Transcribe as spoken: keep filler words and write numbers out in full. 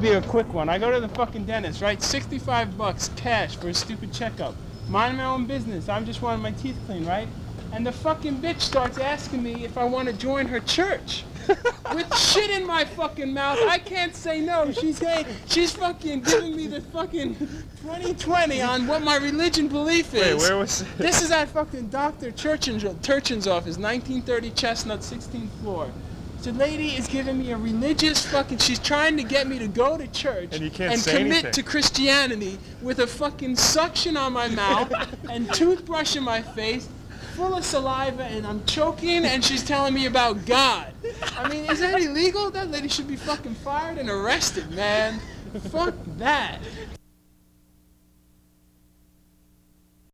be a quick one. I go to the fucking dentist, right? sixty-five bucks cash for a stupid checkup. Mind my own business. I'm just wanting my teeth clean, right? And the fucking bitch starts asking me if I want to join her church. With shit in my fucking mouth. I can't say no. She's saying, she's fucking giving me the fucking twenty twenty on what my religion belief is. Wait, where was it? This is at fucking Doctor Turchin's, Turchin's office, nineteen thirty Chestnut, sixteenth floor. The lady is giving me a religious fucking, she's trying to get me to go to church and, you can't and say commit anything. to Christianity with a fucking suction on my mouth and toothbrush in my face, full of saliva, and I'm choking, and she's telling me about God. I mean, is that illegal? That lady should be fucking fired and arrested, man. Fuck that.